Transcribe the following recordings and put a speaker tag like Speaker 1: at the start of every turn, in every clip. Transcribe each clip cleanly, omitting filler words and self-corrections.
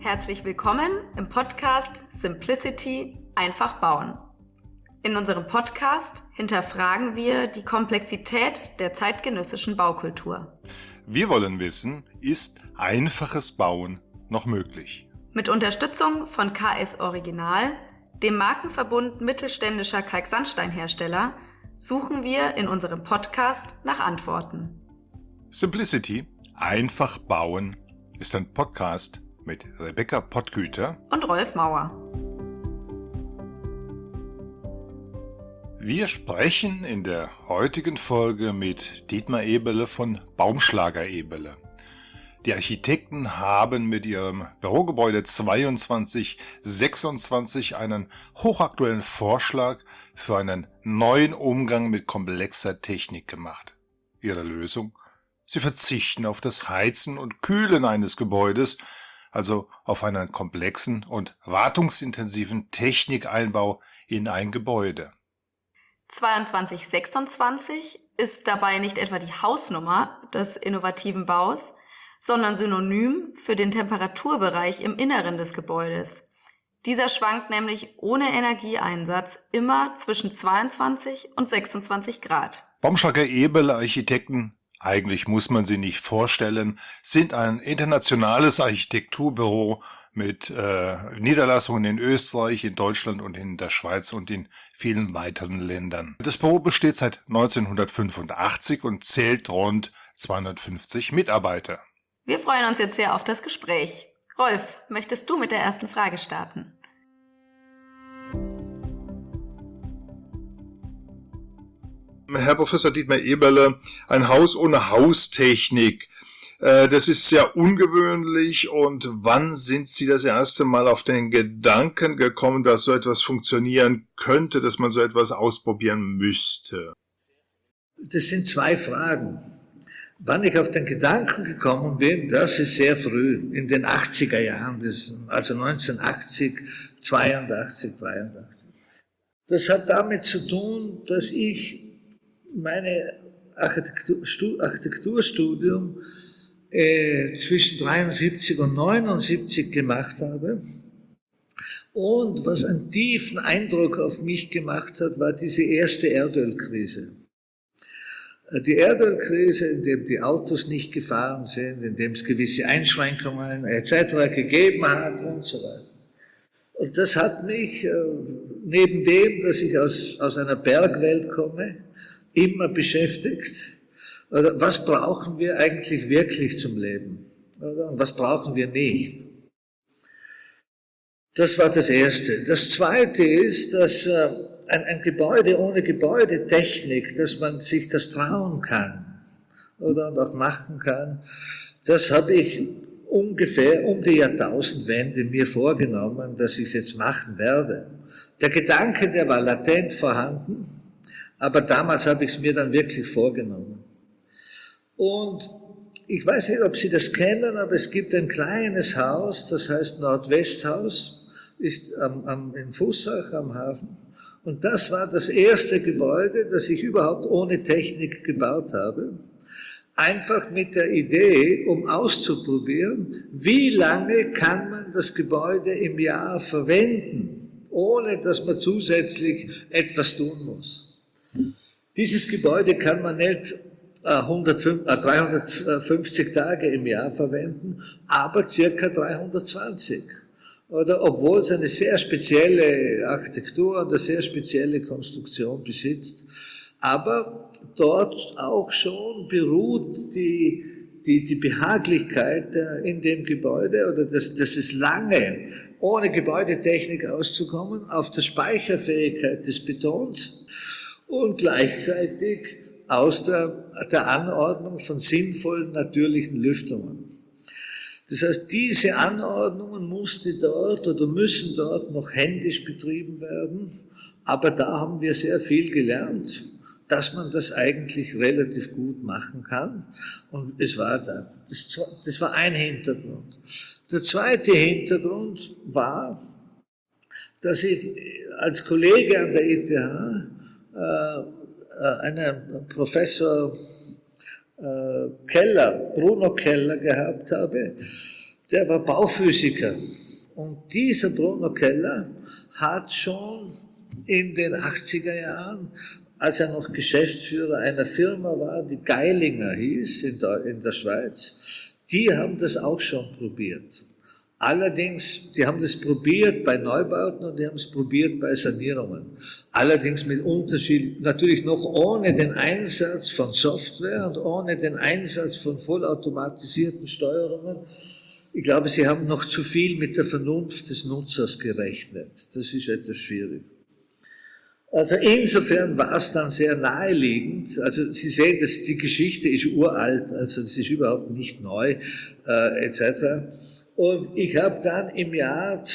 Speaker 1: Herzlich willkommen im Podcast Simplicity – Einfach bauen. In unserem Podcast hinterfragen wir die Komplexität der zeitgenössischen Baukultur.
Speaker 2: Wir wollen wissen, ist einfaches Bauen noch möglich?
Speaker 1: Mit Unterstützung von KS Original, dem Markenverbund mittelständischer Kalksandsteinhersteller, suchen wir in unserem Podcast nach Antworten.
Speaker 2: Simplicity – Einfach bauen ist ein Podcast mit Rebecca Pottgüter
Speaker 1: und Rolf Mauer.
Speaker 2: Wir sprechen in der heutigen Folge mit Dietmar Eberle von Baumschlager Eberle. Die Architekten haben mit ihrem Bürogebäude 2226 einen hochaktuellen Vorschlag für einen neuen Umgang mit komplexer Technik gemacht. Ihre Lösung? Sie verzichten auf das Heizen und Kühlen eines Gebäudes, also auf einen komplexen und wartungsintensiven Technikeinbau in ein Gebäude.
Speaker 1: 2226 ist dabei nicht etwa die Hausnummer des innovativen Baus, sondern synonym für den Temperaturbereich im Inneren des Gebäudes. Dieser schwankt nämlich ohne Energieeinsatz immer zwischen 22 und 26 Grad.
Speaker 2: Baumschlager Eberle Architekten, eigentlich muss man sie nicht vorstellen, sind ein internationales Architekturbüro mit Niederlassungen in Österreich, in Deutschland und in der Schweiz und in vielen weiteren Ländern. Das Büro besteht seit 1985 und zählt rund 250 Mitarbeiter.
Speaker 1: Wir freuen uns jetzt sehr auf das Gespräch. Rolf, möchtest du mit der ersten Frage starten?
Speaker 2: Herr Professor Dietmar Eberle, ein Haus ohne Haustechnik, das ist sehr ungewöhnlich. Und wann sind Sie das erste Mal auf den Gedanken gekommen, dass so etwas funktionieren könnte, dass man so etwas ausprobieren müsste?
Speaker 3: Das sind zwei Fragen. Wann ich auf den Gedanken gekommen bin, das ist sehr früh, in den 80er Jahren, also 1980, 82, 83. Das hat damit zu tun, dass ich meine Architekturstudium zwischen 73 und 79 gemacht habe. Und was einen tiefen Eindruck auf mich gemacht hat, war diese erste Erdölkrise. Die Erdölkrise, in der die Autos nicht gefahren sind, in dem es gewisse Einschränkungen etc. gegeben hat und so weiter. Und das hat mich, neben dem, dass ich aus einer Bergwelt komme, immer beschäftigt. Oder was brauchen wir eigentlich wirklich zum Leben? Oder was brauchen wir nicht? Das war das Erste. Das Zweite ist, dass ein Gebäude ohne Gebäudetechnik, dass man sich das trauen kann oder auch machen kann, das habe ich ungefähr um die Jahrtausendwende mir vorgenommen, dass ich es jetzt machen werde. Der Gedanke, der war latent vorhanden, aber damals habe ich es mir dann wirklich vorgenommen. Und ich weiß nicht, ob Sie das kennen, aber es gibt ein kleines Haus, das heißt Nordwesthaus, ist in Fussach am Hafen. Und das war das erste Gebäude, das ich überhaupt ohne Technik gebaut habe. Einfach mit der Idee, um auszuprobieren, wie lange kann man das Gebäude im Jahr verwenden, ohne dass man zusätzlich etwas tun muss. Dieses Gebäude kann man nicht 350 Tage im Jahr verwenden, aber circa 320. Oder obwohl es eine sehr spezielle Architektur und eine sehr spezielle Konstruktion besitzt. Aber dort auch schon beruht die Behaglichkeit in dem Gebäude, oder das ist lange, ohne Gebäudetechnik auszukommen, auf der Speicherfähigkeit des Betons und gleichzeitig aus der Anordnung von sinnvollen natürlichen Lüftungen. Das heißt, diese Anordnungen müssen dort noch händisch betrieben werden, aber da haben wir sehr viel gelernt, dass man das eigentlich relativ gut machen kann. Und es war dann, das war ein Hintergrund. Der zweite Hintergrund war, dass ich als Kollege an der ETH einen Professor Bruno Keller gehabt habe, der war Bauphysiker. Und dieser Bruno Keller hat schon in den 80er Jahren, als er noch Geschäftsführer einer Firma war, die Geilinger hieß, in der Schweiz, die haben das auch schon probiert. Allerdings, die haben das probiert bei Neubauten und die haben es probiert bei Sanierungen. Allerdings mit Unterschied, natürlich noch ohne den Einsatz von Software und ohne den Einsatz von vollautomatisierten Steuerungen. Ich glaube, sie haben noch zu viel mit der Vernunft des Nutzers gerechnet. Das ist etwas schwierig. Also insofern war es dann sehr naheliegend. Also Sie sehen, die Geschichte ist uralt, also das ist überhaupt nicht neu, etc. Und ich habe dann im Jahr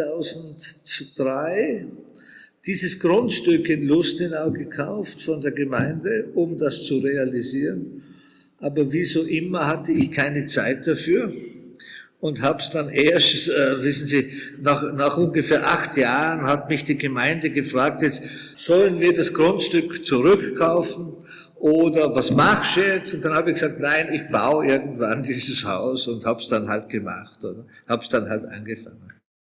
Speaker 3: 2003 dieses Grundstück in Lustenau gekauft von der Gemeinde, um das zu realisieren. Aber wie so immer hatte ich keine Zeit dafür. Und habe es dann erst, wissen Sie, nach ungefähr 8 Jahren hat mich die Gemeinde gefragt, jetzt sollen wir das Grundstück zurückkaufen oder was machst du jetzt? Und dann habe ich gesagt, nein, ich baue irgendwann dieses Haus und habe es dann halt gemacht, oder? Habe es dann halt angefangen.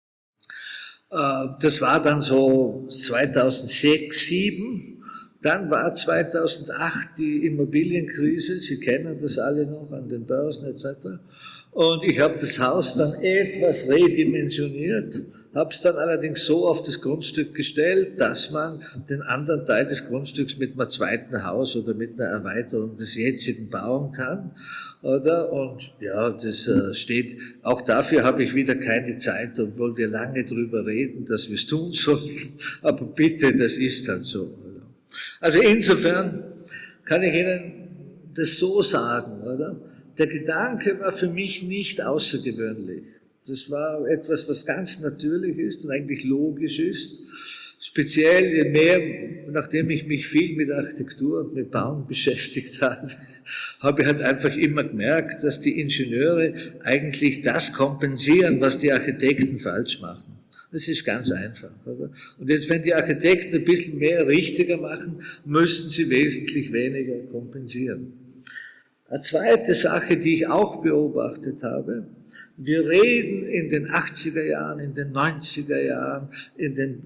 Speaker 3: Das war dann so 2006, 2007. Dann war 2008 die Immobilienkrise, Sie kennen das alle noch an den Börsen etc. Und ich habe das Haus dann etwas redimensioniert, habe es dann allerdings so auf das Grundstück gestellt, dass man den anderen Teil des Grundstücks mit einem zweiten Haus oder mit einer Erweiterung des jetzigen bauen kann. Oder? Und ja, das steht, auch dafür habe ich wieder keine Zeit, obwohl wir lange drüber reden, dass wir es tun sollten. Aber bitte, das ist dann so. Oder? Also insofern kann ich Ihnen das so sagen, oder? Der Gedanke war für mich nicht außergewöhnlich. Das war etwas, was ganz natürlich ist und eigentlich logisch ist. Speziell je mehr, nachdem ich mich viel mit Architektur und mit Bauen beschäftigt habe ich halt einfach immer gemerkt, dass die Ingenieure eigentlich das kompensieren, was die Architekten falsch machen. Das ist ganz einfach, oder? Und jetzt, wenn die Architekten ein bisschen mehr richtiger machen, müssen sie wesentlich weniger kompensieren. Eine zweite Sache, die ich auch beobachtet habe, wir reden in den 80er Jahren, in den 90er Jahren, in den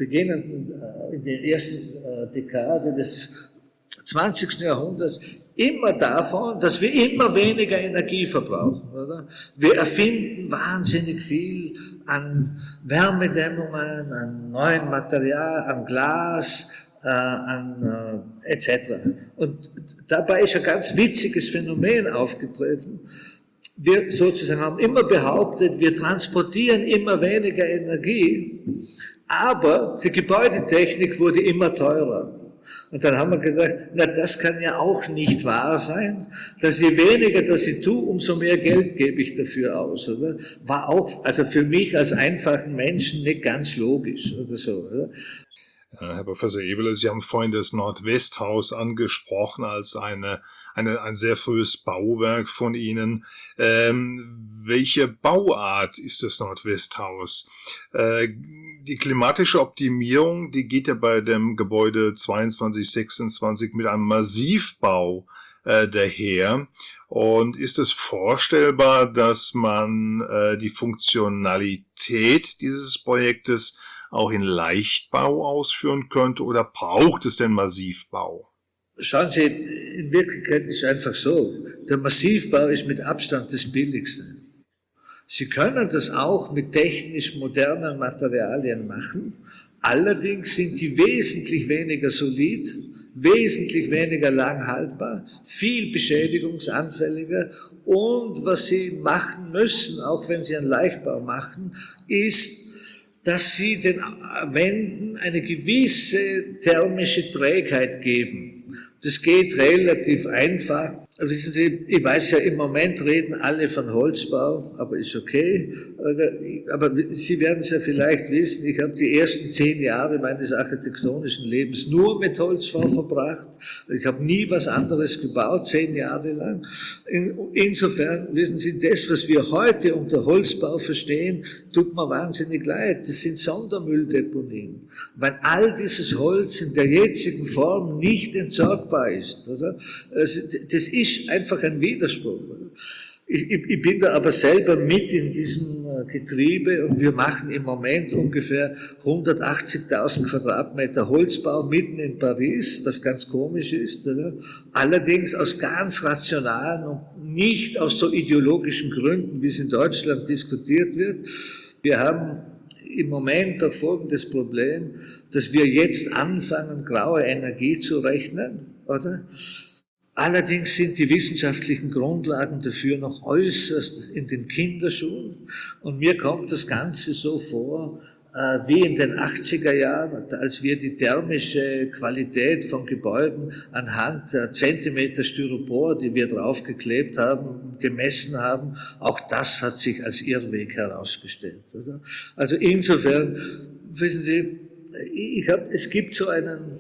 Speaker 3: in der ersten Dekade des 20. Jahrhunderts immer davon, dass wir immer weniger Energie verbrauchen, oder? Wir erfinden wahnsinnig viel an Wärmedämmungen, an neuen Material, an Glas, etc. Und dabei ist ein ganz witziges Phänomen aufgetreten. Wir sozusagen haben immer behauptet, wir transportieren immer weniger Energie, aber die Gebäudetechnik wurde immer teurer. Und dann haben wir gedacht, na, das kann ja auch nicht wahr sein, dass je weniger das ich tue, umso mehr Geld gebe ich dafür aus, oder? War auch, also für mich als einfachen Menschen nicht ganz logisch, oder so, oder?
Speaker 2: Herr Professor Ebeler, Sie haben vorhin das Nordwesthaus angesprochen als ein sehr frühes Bauwerk von Ihnen. Welche Bauart ist das Nordwesthaus? Die klimatische Optimierung, die geht ja bei dem Gebäude 2226 mit einem Massivbau daher. Und ist es vorstellbar, dass man die Funktionalität dieses Projektes auch in Leichtbau ausführen könnte, oder braucht es den Massivbau?
Speaker 3: Schauen Sie, in Wirklichkeit ist es einfach so, der Massivbau ist mit Abstand das Billigste. Sie können das auch mit technisch modernen Materialien machen, allerdings sind die wesentlich weniger solid, wesentlich weniger lang haltbar, viel beschädigungsanfälliger und was Sie machen müssen, auch wenn Sie einen Leichtbau machen, ist, dass sie den Wänden eine gewisse thermische Trägheit geben. Das geht relativ einfach. Wissen Sie, ich weiß ja, im Moment reden alle von Holzbau, aber ist okay. Aber Sie werden es ja vielleicht wissen, ich habe die ersten 10 Jahre meines architektonischen Lebens nur mit Holzbau verbracht. Ich habe nie was anderes gebaut, 10 Jahre lang. Insofern, wissen Sie, das, was wir heute unter Holzbau verstehen, tut mir wahnsinnig leid. Das sind Sondermülldeponien. Weil all dieses Holz in der jetzigen Form nicht entsorgbar ist. Oder? Also, das ist einfach ein Widerspruch. Ich bin da aber selber mit in diesem Getriebe und wir machen im Moment ungefähr 180.000 Quadratmeter Holzbau mitten in Paris, was ganz komisch ist. Allerdings aus ganz rationalen und nicht aus so ideologischen Gründen, wie es in Deutschland diskutiert wird. Wir haben im Moment auch folgendes Problem, dass wir jetzt anfangen, graue Energie zu rechnen, oder? Allerdings sind die wissenschaftlichen Grundlagen dafür noch äußerst in den Kinderschuhen und mir kommt das Ganze so vor, wie in den 80er Jahren, als wir die thermische Qualität von Gebäuden anhand der Zentimeter Styropor, die wir draufgeklebt haben, gemessen haben. Auch das hat sich als Irrweg herausgestellt. Oder? Also insofern, wissen Sie, es gibt so einen,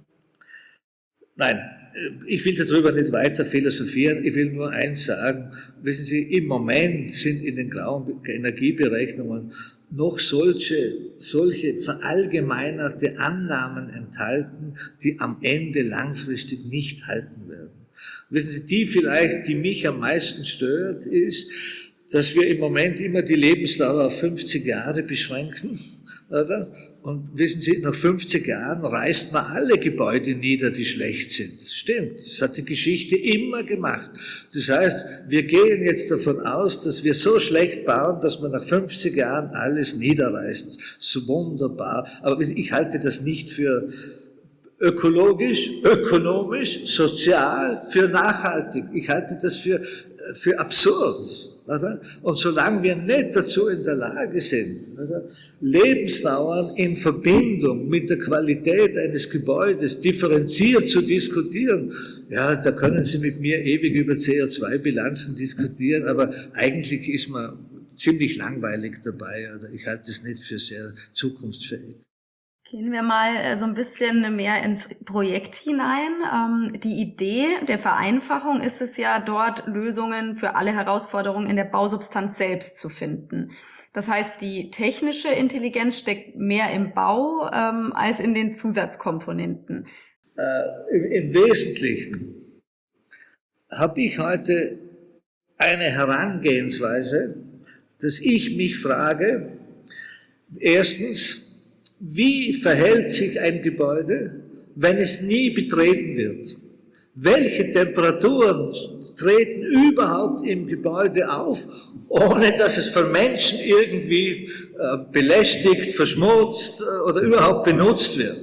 Speaker 3: nein, ich will darüber nicht weiter philosophieren, ich will nur eins sagen, wissen Sie, im Moment sind in den grauen Energieberechnungen noch solche verallgemeinerte Annahmen enthalten, die am Ende langfristig nicht halten werden. Wissen Sie, die mich am meisten stört, ist, dass wir im Moment immer die Lebensdauer auf 50 Jahre beschränken, oder? Und wissen Sie, nach 50 Jahren reißt man alle Gebäude nieder, die schlecht sind. Stimmt, das hat die Geschichte immer gemacht. Das heißt, wir gehen jetzt davon aus, dass wir so schlecht bauen, dass man nach 50 Jahren alles niederreißt. Das ist wunderbar. Aber ich halte das nicht für ökologisch, ökonomisch, sozial, für nachhaltig. Ich halte das für absurd. Oder? Und solange wir nicht dazu in der Lage sind, oder? Lebensdauern in Verbindung mit der Qualität eines Gebäudes differenziert zu diskutieren, ja, da können Sie mit mir ewig über CO2-Bilanzen diskutieren, aber eigentlich ist man ziemlich langweilig dabei. Also ich halte es nicht für sehr zukunftsfähig.
Speaker 1: Gehen wir mal so ein bisschen mehr ins Projekt hinein. Die Idee der Vereinfachung ist es ja, dort Lösungen für alle Herausforderungen in der Bausubstanz selbst zu finden. Das heißt, die technische Intelligenz steckt mehr im Bau als in den Zusatzkomponenten.
Speaker 3: Im Wesentlichen habe ich heute eine Herangehensweise, dass ich mich frage, erstens, wie verhält sich ein Gebäude, wenn es nie betreten wird? Welche Temperaturen treten überhaupt im Gebäude auf, ohne dass es von Menschen irgendwie belästigt, verschmutzt oder überhaupt benutzt wird?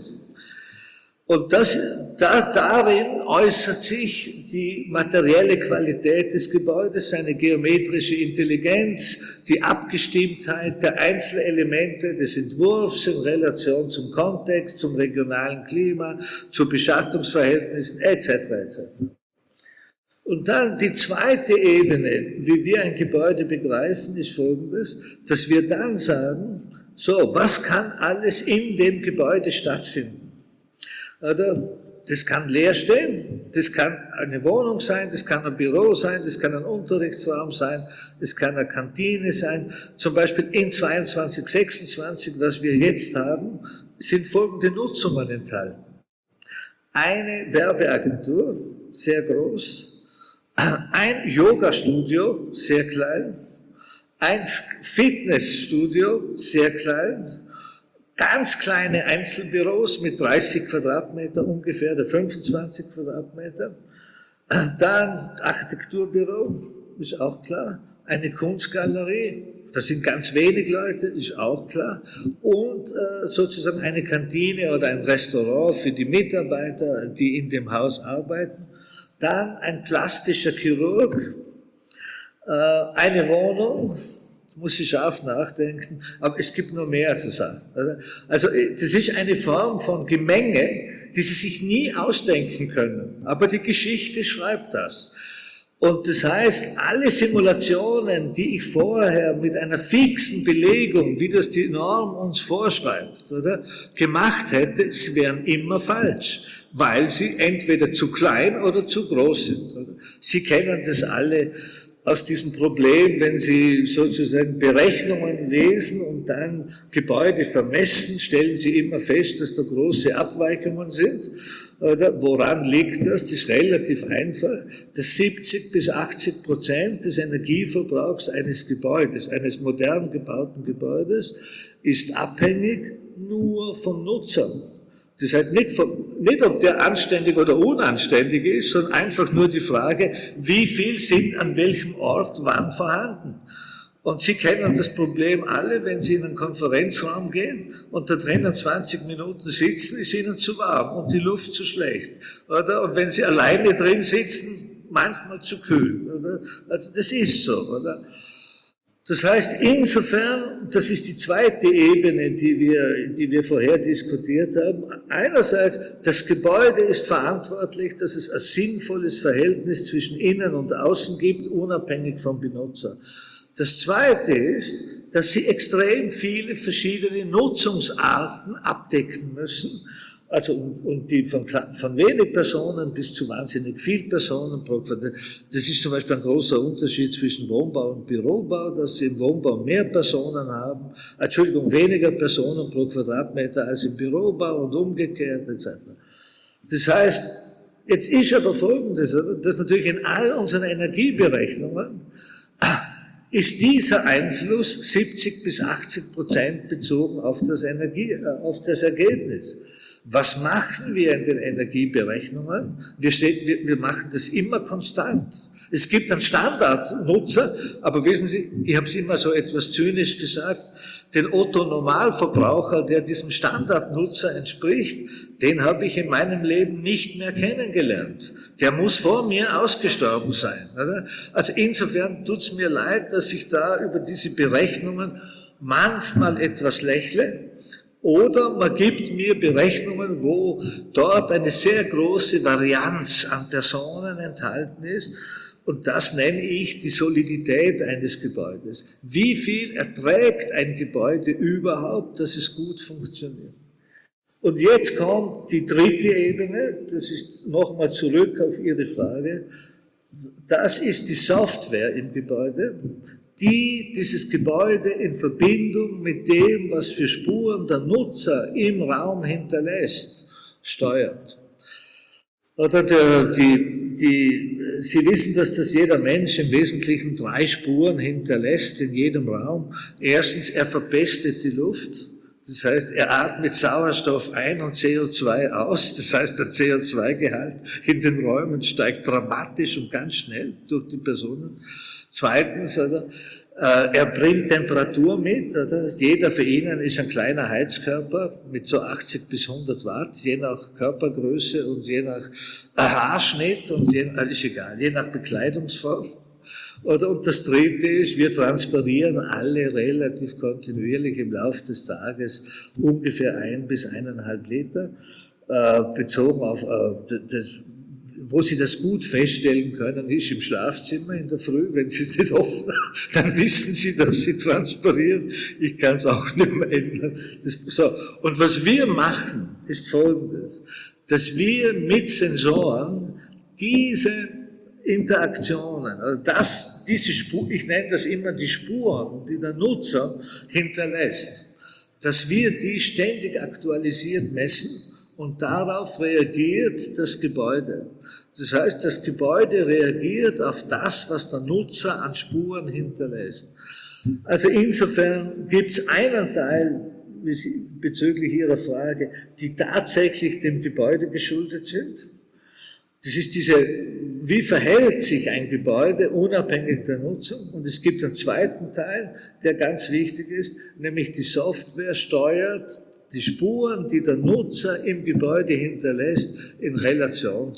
Speaker 3: Und darin äußert sich die materielle Qualität des Gebäudes, seine geometrische Intelligenz, die Abgestimmtheit der Einzelelemente des Entwurfs in Relation zum Kontext, zum regionalen Klima, zu Beschattungsverhältnissen etc. etc. Und dann die zweite Ebene, wie wir ein Gebäude begreifen, ist folgendes, dass wir dann sagen, so, was kann alles in dem Gebäude stattfinden? Oder das kann leer stehen, das kann eine Wohnung sein, das kann ein Büro sein, das kann ein Unterrichtsraum sein, das kann eine Kantine sein. Zum Beispiel in 22, 26, was wir jetzt haben, sind folgende Nutzungen enthalten. Eine Werbeagentur, sehr groß, ein Yoga-Studio, sehr klein, ein Fitnessstudio, sehr klein, ganz kleine Einzelbüros mit 30 Quadratmeter ungefähr, oder 25 Quadratmeter. Dann Architekturbüro, ist auch klar. Eine Kunstgalerie, das sind ganz wenig Leute, ist auch klar. Und sozusagen eine Kantine oder ein Restaurant für die Mitarbeiter, die in dem Haus arbeiten. Dann ein plastischer Chirurg, eine Wohnung, muss ich scharf nachdenken, aber es gibt noch mehr so Sachen. Also das ist eine Form von Gemenge, die Sie sich nie ausdenken können, aber die Geschichte schreibt das. Und das heißt, alle Simulationen, die ich vorher mit einer fixen Belegung, wie das die Norm uns vorschreibt, oder, gemacht hätte, sie wären immer falsch, weil sie entweder zu klein oder zu groß sind. Oder? Sie kennen das alle. aus diesem Problem, wenn Sie sozusagen Berechnungen lesen und dann Gebäude vermessen, stellen Sie immer fest, dass da große Abweichungen sind. Oder woran liegt das? Das ist relativ einfach. Dass 70-80% des Energieverbrauchs eines Gebäudes, eines modern gebauten Gebäudes, ist abhängig nur vom Nutzer. Das heißt nicht, ob der anständig oder unanständig ist, sondern einfach nur die Frage, wie viel sind an welchem Ort wann vorhanden. Und Sie kennen das Problem alle, wenn Sie in einen Konferenzraum gehen und da drinnen 20 Minuten sitzen, ist Ihnen zu warm und die Luft zu schlecht. Oder? Und wenn Sie alleine drin sitzen, manchmal zu kühl. Oder? Also das ist so. Oder? Das heißt, insofern, das ist die zweite Ebene, die wir vorher diskutiert haben. Einerseits, das Gebäude ist verantwortlich, dass es ein sinnvolles Verhältnis zwischen Innen und Außen gibt, unabhängig vom Benutzer. Das zweite ist, dass sie extrem viele verschiedene Nutzungsarten abdecken müssen. Also, und die von wenig Personen bis zu wahnsinnig viel Personen pro Quadratmeter. Das ist zum Beispiel ein großer Unterschied zwischen Wohnbau und Bürobau, dass sie im Wohnbau mehr Personen haben, weniger Personen pro Quadratmeter als im Bürobau und umgekehrt, etc. Das heißt, jetzt ist aber Folgendes, dass natürlich in all unseren Energieberechnungen ist dieser Einfluss 70-80% bezogen auf das Ergebnis. Was machen wir in den Energieberechnungen? Wir machen das immer konstant. Es gibt einen Standardnutzer, aber wissen Sie, ich habe es immer so etwas zynisch gesagt, den Otto-Normalverbraucher, der diesem Standardnutzer entspricht, den habe ich in meinem Leben nicht mehr kennengelernt. Der muss vor mir ausgestorben sein. Oder? Also insofern tut's mir leid, dass ich da über diese Berechnungen manchmal etwas lächle. Oder man gibt mir Berechnungen, wo dort eine sehr große Varianz an Personen enthalten ist. Und das nenne ich die Solidität eines Gebäudes. Wie viel erträgt ein Gebäude überhaupt, dass es gut funktioniert? Und jetzt kommt die dritte Ebene, das ist nochmal zurück auf Ihre Frage. Das ist die Software im Gebäude, die dieses Gebäude in Verbindung mit dem, was für Spuren der Nutzer im Raum hinterlässt, steuert. Oder Sie wissen, dass das jeder Mensch im Wesentlichen 3 Spuren hinterlässt in jedem Raum. Erstens, er verpestet die Luft. Das heißt, er atmet Sauerstoff ein und CO2 aus. Das heißt, der CO2-Gehalt in den Räumen steigt dramatisch und ganz schnell durch die Personen. Zweitens, er bringt Temperatur mit. Jeder für ihn ist ein kleiner Heizkörper mit so 80 bis 100 Watt, je nach Körpergröße und je nach Haarschnitt und ist egal, je nach Bekleidungsform. Und das dritte ist, wir transpirieren alle relativ kontinuierlich im Laufe des Tages ungefähr 1 bis 1,5 Liter, bezogen auf das. Wo Sie das gut feststellen können, ist im Schlafzimmer in der Früh. Wenn Sie es nicht offen haben, dann wissen Sie, dass Sie transpirieren. Ich kann es auch nicht mehr ändern. So. Und was wir machen, ist Folgendes, dass wir mit Sensoren diese Interaktionen, also diese Spuren, ich nenne das immer die Spuren, die der Nutzer hinterlässt, dass wir die ständig aktualisiert messen. Und darauf reagiert das Gebäude. Das heißt, das Gebäude reagiert auf das, was der Nutzer an Spuren hinterlässt. Also insofern gibt es einen Teil, bezüglich Ihrer Frage, die tatsächlich dem Gebäude geschuldet sind. Das ist wie verhält sich ein Gebäude unabhängig der Nutzung? Und es gibt einen zweiten Teil, der ganz wichtig ist, nämlich die Software steuert die Spuren, die der Nutzer im Gebäude hinterlässt, in Relation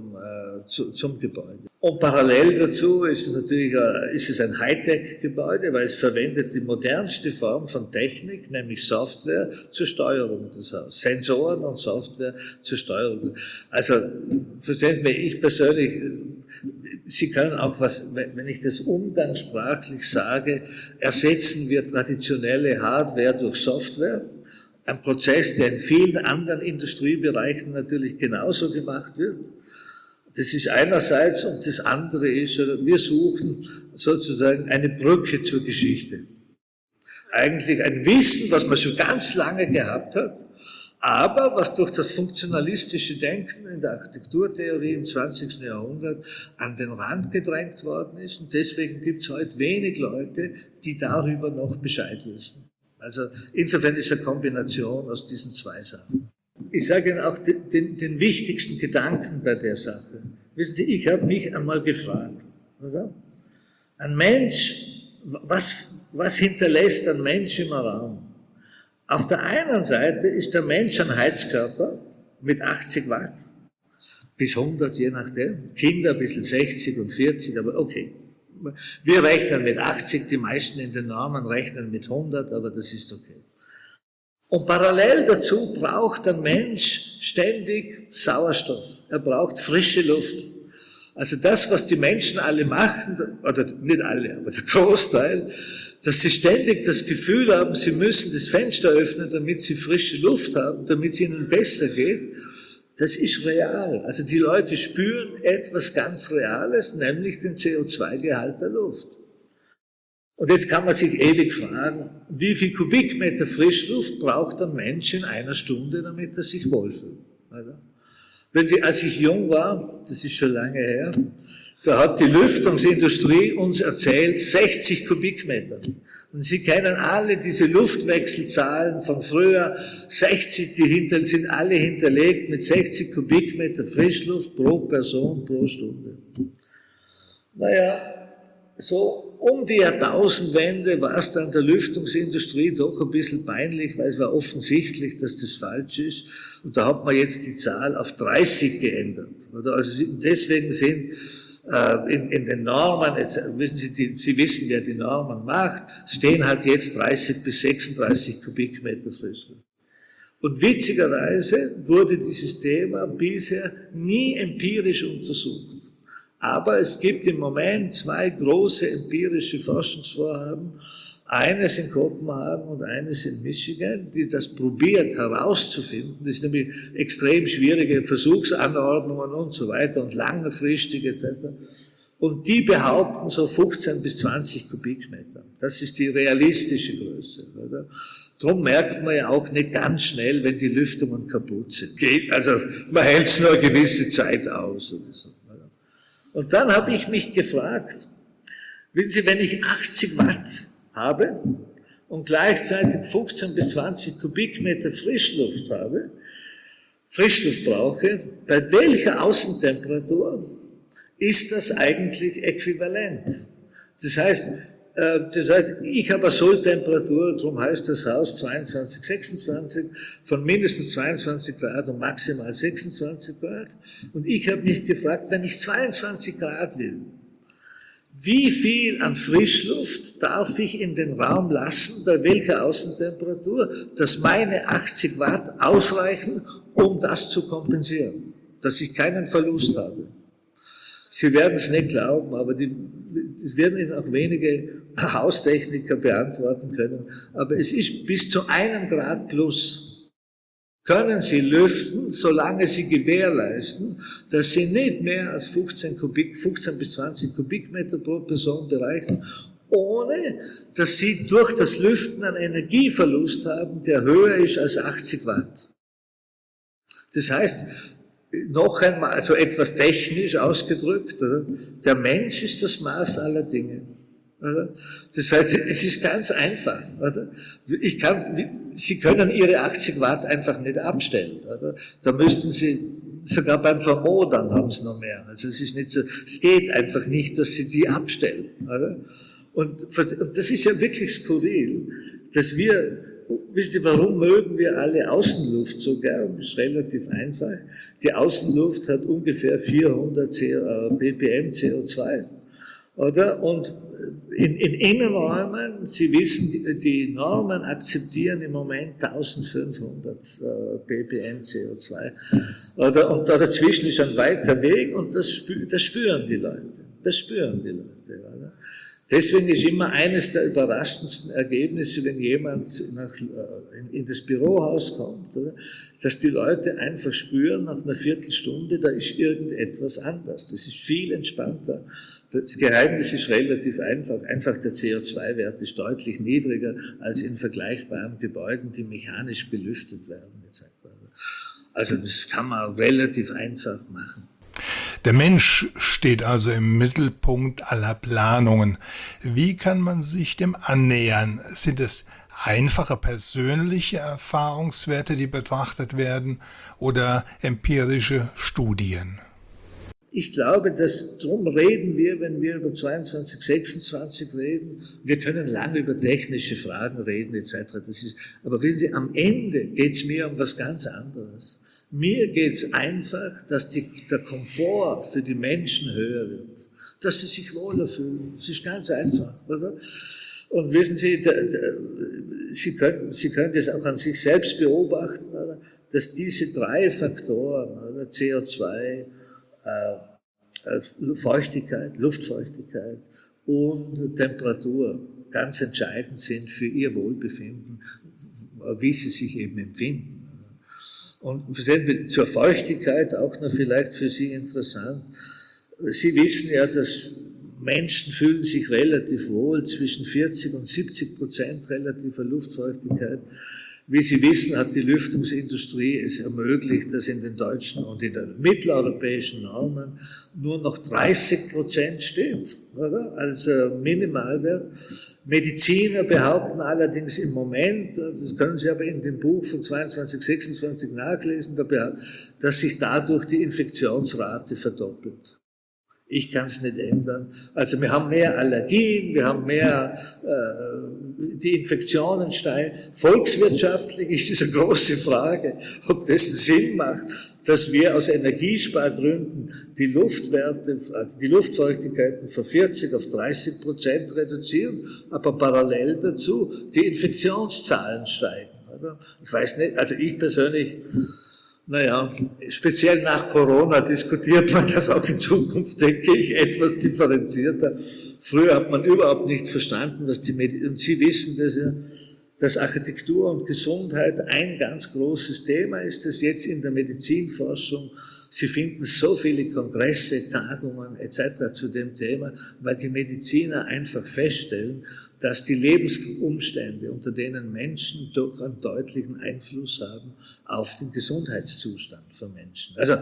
Speaker 3: zum Gebäude. Und parallel dazu ist es ein Hightech-Gebäude, weil es verwendet die modernste Form von Technik, nämlich Software zur Steuerung des Hauses. Sensoren und Software zur Steuerung. Also, verstehen Sie mich, ich persönlich, Sie können auch wenn ich das umgangssprachlich sage, ersetzen wir traditionelle Hardware durch Software. Ein Prozess, der in vielen anderen Industriebereichen natürlich genauso gemacht wird. Das ist einerseits, und das andere ist, wir suchen sozusagen eine Brücke zur Geschichte. Eigentlich ein Wissen, was man schon ganz lange gehabt hat, aber was durch das funktionalistische Denken in der Architekturtheorie im 20. Jahrhundert an den Rand gedrängt worden ist. Und deswegen gibt es heute wenig Leute, die darüber noch Bescheid wissen. Also insofern ist eine Kombination aus diesen zwei Sachen. Ich sage Ihnen auch den wichtigsten Gedanken bei der Sache. Wissen Sie, ich habe mich einmal gefragt, also, ein Mensch, was hinterlässt ein Mensch im Raum? Auf der einen Seite ist der Mensch ein Heizkörper mit 80 Watt, bis 100, je nachdem. Kinder ein bisschen 60 und 40, aber okay. Wir rechnen mit 80, die meisten in den Normen rechnen mit 100, aber das ist okay. Und parallel dazu braucht ein Mensch ständig Sauerstoff. Er braucht frische Luft. Also das, was die Menschen alle machen, oder nicht alle, aber der Großteil, dass sie ständig das Gefühl haben, sie müssen das Fenster öffnen, damit sie frische Luft haben, damit es ihnen besser geht, das ist real. Also die Leute spüren etwas ganz Reales, nämlich den CO2-Gehalt der Luft. Und jetzt kann man sich ewig fragen, wie viel Kubikmeter Frischluft braucht ein Mensch in einer Stunde, damit er sich wohlfühlt? Als ich jung war, das ist schon lange her, da hat die Lüftungsindustrie uns erzählt, 60 Kubikmeter. Und Sie kennen alle diese Luftwechselzahlen von früher, 60, die sind alle hinterlegt mit 60 Kubikmeter Frischluft pro Person pro Stunde. Naja, so um die Jahrtausendwende war es dann der Lüftungsindustrie doch ein bisschen peinlich, weil es war offensichtlich, dass das falsch ist. Und da hat man jetzt die Zahl auf 30 geändert. Also deswegen sind in den Normen, jetzt wissen Sie wissen, wer die Normen macht, stehen halt jetzt 30 bis 36 Kubikmeter Frischluft. Und witzigerweise wurde dieses Thema bisher nie empirisch untersucht. Aber es gibt im Moment zwei große empirische Forschungsvorhaben, eines in Kopenhagen und eines in Michigan, die das probiert herauszufinden. Das sind nämlich extrem schwierige Versuchsanordnungen und so weiter und langfristig etc. Und die behaupten so 15 bis 20 Kubikmeter. Das ist die realistische Größe. Oder? Darum merkt man ja auch nicht ganz schnell, wenn die Lüftungen kaputt sind. Also man hält es nur eine gewisse Zeit aus oder so. Und dann habe ich mich gefragt, wissen Sie, wenn ich 80 Watt habe und gleichzeitig 15 bis 20 Kubikmeter Frischluft brauche, bei welcher Außentemperatur ist das eigentlich äquivalent? Das heißt, ich habe eine Solltemperatur, darum heißt das Haus 22, 26, von mindestens 22 Grad und maximal 26 Grad. Und ich habe mich gefragt, wenn ich 22 Grad will, wie viel an Frischluft darf ich in den Raum lassen, bei welcher Außentemperatur, dass meine 80 Watt ausreichen, um das zu kompensieren, dass ich keinen Verlust habe. Sie werden es nicht glauben, aber das werden Ihnen auch wenige Haustechniker beantworten können. Aber es ist bis zu 1 Grad plus. Können Sie lüften, solange Sie gewährleisten, dass Sie nicht mehr als 15 bis 20 Kubikmeter pro Person bereichen, ohne dass Sie durch das Lüften einen Energieverlust haben, der höher ist als 80 Watt. Das heißt, noch einmal, also etwas technisch ausgedrückt, oder? Der Mensch ist das Maß aller Dinge. Oder? Das heißt, es ist ganz einfach. Oder? Sie können Ihre 80 Watt einfach nicht abstellen. Oder? Da müssten Sie, sogar beim Vermodern haben Sie noch mehr. Also es ist nicht so, es geht einfach nicht, dass Sie die abstellen. Oder? Und das ist ja wirklich skurril, dass wisst ihr, warum mögen wir alle Außenluft so gern? Das ist relativ einfach. Die Außenluft hat ungefähr 400 ppm CO2. Oder? Und in Innenräumen, Sie wissen, die Normen akzeptieren im Moment 1500 ppm CO2. Oder? Und da dazwischen ist ein weiter Weg und das spüren die Leute. Das spüren die Leute. Oder? Deswegen ist immer eines der überraschendsten Ergebnisse, wenn jemand in das Bürohaus kommt, oder, dass die Leute einfach spüren, nach einer Viertelstunde, da ist irgendetwas anders. Das ist viel entspannter. Das Geheimnis ist relativ einfach. Einfach der CO2-Wert ist deutlich niedriger als in vergleichbaren Gebäuden, die mechanisch belüftet werden, etc. Also das kann man relativ einfach machen.
Speaker 2: Der Mensch steht also im Mittelpunkt aller Planungen. Wie kann man sich dem annähern? Sind es einfache persönliche Erfahrungswerte, die betrachtet werden, oder empirische Studien?
Speaker 3: Ich glaube, dass drum reden wir, wenn wir über 22, 26 reden. Wir können lange über technische Fragen reden etc. Aber wissen Sie, am Ende geht es mir um was ganz anderes. Mir geht es einfach, dass der Komfort für die Menschen höher wird, dass sie sich wohler fühlen. Das ist ganz einfach. Oder? Und wissen Sie, Sie können das auch an sich selbst beobachten, oder? Dass diese 3 Faktoren, oder? CO2, Feuchtigkeit, Luftfeuchtigkeit und Temperatur ganz entscheidend sind für Ihr Wohlbefinden, wie Sie sich eben empfinden. Und zur Feuchtigkeit auch noch vielleicht für Sie interessant. Sie wissen ja, dass Menschen fühlen sich relativ wohl zwischen 40 und 70% relativer Luftfeuchtigkeit. Wie Sie wissen, hat die Lüftungsindustrie es ermöglicht, dass in den deutschen und in den mitteleuropäischen Normen nur noch 30% steht, oder? Als Minimalwert. Mediziner behaupten allerdings im Moment, das können Sie aber in dem Buch von 22, 26 nachlesen, dass sich dadurch die Infektionsrate verdoppelt. Ich kann es nicht ändern. Also wir haben mehr Allergien, wir haben mehr, die Infektionen steigen. Volkswirtschaftlich ist diese große Frage, ob das Sinn macht, dass wir aus Energiespargründen die Luftwerte, also die Luftfeuchtigkeiten von 40 auf 30% reduzieren, aber parallel dazu die Infektionszahlen steigen. Oder? Ich weiß nicht, also ich persönlich, naja, speziell nach Corona diskutiert man das auch in Zukunft, denke ich, etwas differenzierter. Früher hat man überhaupt nicht verstanden, was und Sie wissen das ja, dass Architektur und Gesundheit ein ganz großes Thema ist, das jetzt in der Medizinforschung, Sie finden so viele Kongresse, Tagungen etc. zu dem Thema, weil die Mediziner einfach feststellen, dass die Lebensumstände, unter denen Menschen doch einen deutlichen Einfluss haben auf den Gesundheitszustand von Menschen. Also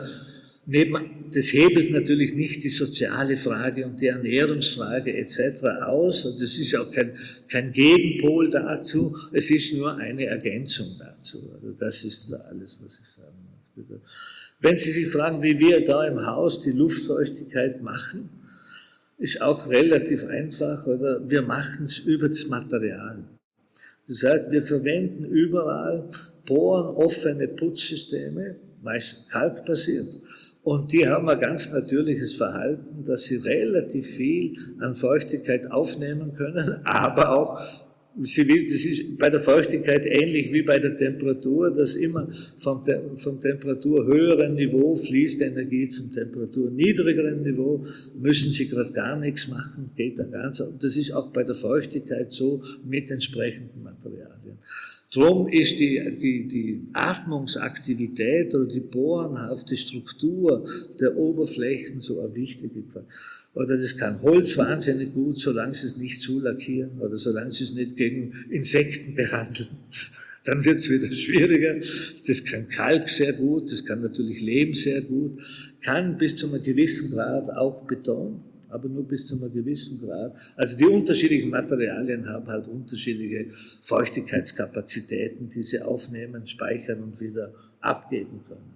Speaker 3: das hebelt natürlich nicht die soziale Frage und die Ernährungsfrage etc. aus. Und das ist auch kein Gegenpol dazu. Es ist nur eine Ergänzung dazu. Also das ist alles, was ich sagen möchte. Wenn Sie sich fragen, wie wir da im Haus die Luftfeuchtigkeit machen, ist auch relativ einfach, oder? Wir machen es über das Material. Das heißt, wir verwenden überall porenoffene Putzsysteme, meist kalkbasiert. Und die haben ein ganz natürliches Verhalten, dass sie relativ viel an Feuchtigkeit aufnehmen können, aber auch, das ist bei der Feuchtigkeit ähnlich wie bei der Temperatur, dass immer vom temperaturhöheren Niveau fließt Energie zum temperaturniedrigeren Niveau, müssen Sie gerade gar nichts machen, geht da ganz. Und das ist auch bei der Feuchtigkeit so mit entsprechenden Materialien. Drum ist die Atmungsaktivität oder die porenhafte Struktur der Oberflächen so eine wichtige Frage. Oder das kann Holz wahnsinnig gut, solange Sie es nicht zulackieren oder solange Sie es nicht gegen Insekten behandeln. Dann wird es wieder schwieriger. Das kann Kalk sehr gut, das kann natürlich Lehm sehr gut, kann bis zu einem gewissen Grad auch Beton, aber nur bis zu einem gewissen Grad. Also die unterschiedlichen Materialien haben halt unterschiedliche Feuchtigkeitskapazitäten, die sie aufnehmen, speichern und wieder abgeben können.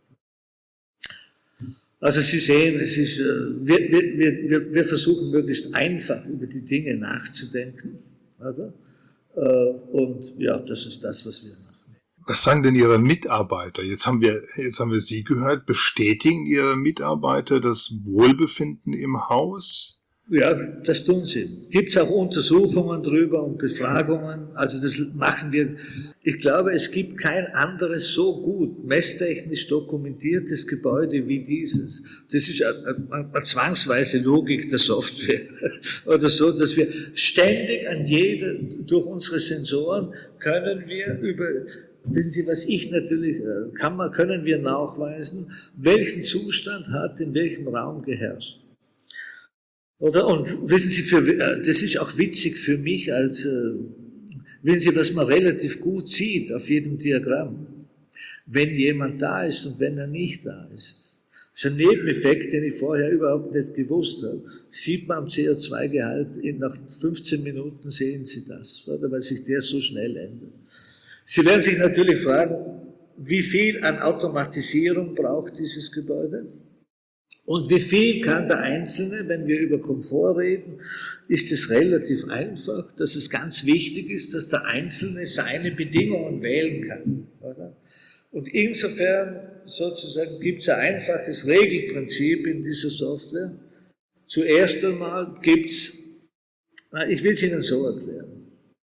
Speaker 3: Also Sie sehen, es ist, wir versuchen möglichst einfach über die Dinge nachzudenken, oder? Und ja, das ist das, was wir machen.
Speaker 2: Was sagen denn Ihre Mitarbeiter? Jetzt haben wir Sie gehört. Bestätigen Ihre Mitarbeiter das Wohlbefinden im Haus?
Speaker 3: Ja, das tun sie. Gibt es auch Untersuchungen drüber und Befragungen? Also das machen wir. Ich glaube, es gibt kein anderes so gut messtechnisch dokumentiertes Gebäude wie dieses. Das ist eine zwangsweise Logik der Software oder so, dass wir ständig durch unsere Sensoren können wir wissen Sie, was ich natürlich können wir nachweisen, welchen Zustand hat in welchem Raum geherrscht. Oder? Und wissen Sie, das ist auch witzig für mich wissen Sie, was man relativ gut sieht auf jedem Diagramm, wenn jemand da ist und wenn er nicht da ist. Das ist ein Nebeneffekt, den ich vorher überhaupt nicht gewusst habe. Sieht man am CO2-Gehalt, nach 15 Minuten sehen Sie das, oder? Weil sich der so schnell ändert. Sie werden sich natürlich fragen, wie viel an Automatisierung braucht dieses Gebäude? Und wie viel kann der Einzelne, wenn wir über Komfort reden, ist es relativ einfach, dass es ganz wichtig ist, dass der Einzelne seine Bedingungen wählen kann. Oder? Und insofern sozusagen gibt es ein einfaches Regelprinzip in dieser Software. Zuerst einmal ich will es Ihnen so erklären.